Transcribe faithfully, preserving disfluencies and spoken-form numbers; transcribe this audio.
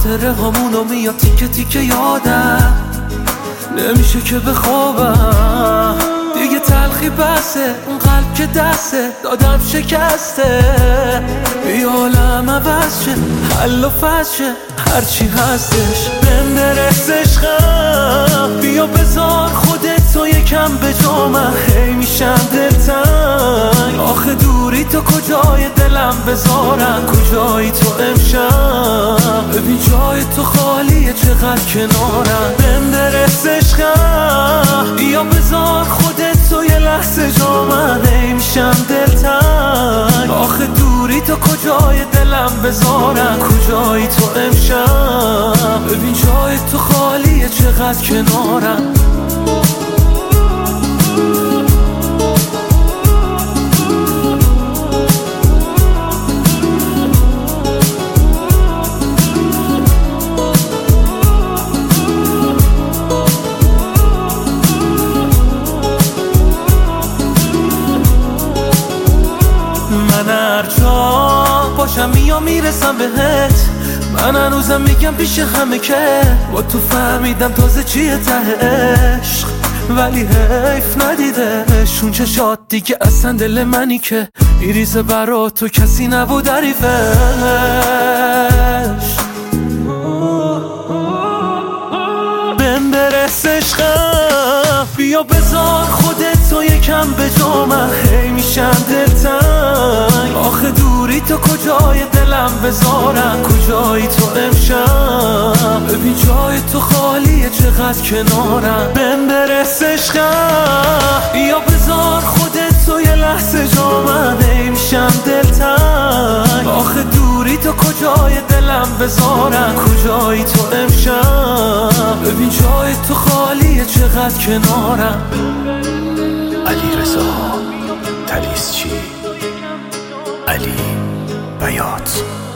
خاطره همونو میاد تیکه تیکه یادم، نمیشه که بخوابم دیگه، تلخی بسه اون قلب که دسته دادم شکسته. بیا عالم عوض شه، حل و فصل شه، هرچی هستش بهم برس عشقم. بیا بذار خودت تو یکم به جا، من هی میشم دلتنگ. آخه دوری تو کجای دلم بذارم، کجایی تو امشب؟ ببین جای تو خالیه چقدر کنارم. بهم برس عشقم، بیا بذار خودت تو یه لحظه جا، من هی میشم دلتنگ. آخه دوری تو کجای دلم بذارم، کجایی تو امشب؟ ببین جای تو خالیه چقدر کنارم. من هر جا باشم میام میرسم بهت، من هنوزم میگم پیش همه که با تو فهمیدم تازه چیه ته عشق، ولی حیف ندیدش اون چشات دیگه اصلا دل منی که میریزه برا تو کسی نبود حریفش. بهم برس عشقم، بیا بذار خودت تو یکم به جا، من هی میشم دلتنگ. آخه دوری تو کجای دلم بذارم، کجایی تو امشب؟ ببین جای تو خالیه چقدر کنارم. بهم برس عشقم، بیا بذار خودت تو یه لحظه جا، من هی میشم دلتنگ. آخه دوری تو کجای دلم بذارم، کجایی تو امشب؟ ببین جای تو خالیه چقدر کنارم. علیرضا طلیسچی، علی بیات.